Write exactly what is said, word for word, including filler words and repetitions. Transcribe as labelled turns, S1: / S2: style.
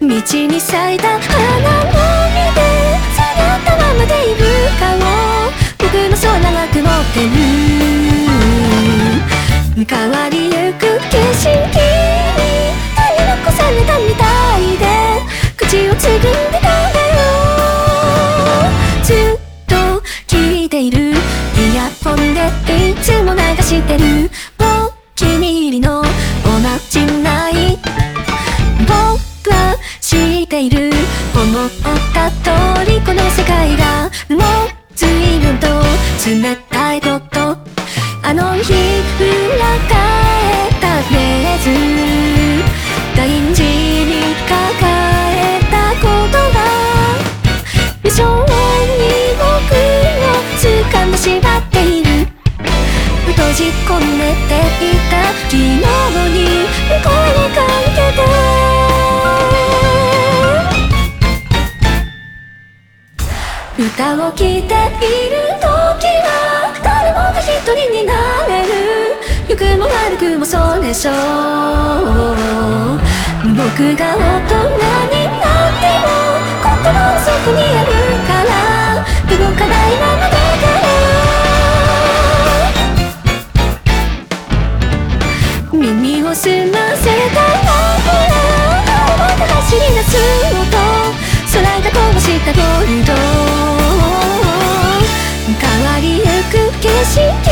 S1: 道に咲いた花を見て下がったままでいるかを僕の空が曇ってる。変わりゆく景色に取り残されたみたいで口をつぐんでたんだよ。ずっと聞いているイヤホンでいつも流してるお気に入りのおまじない僕は知っている思った通りこの世界がもう随分と冷たいことあの日裏返ったフレーズ大事に抱えたことが無性に僕を掴んでしまっている。閉じ込めていた昨日に声をかけて歌を聴いている時は誰もが一人になれる。良くも悪くもそうでしょう。僕が大人になっても心の底にあるから動かないままだから耳を澄ませたら青また走り出す音空がこぼしたゴールド変わりゆく景色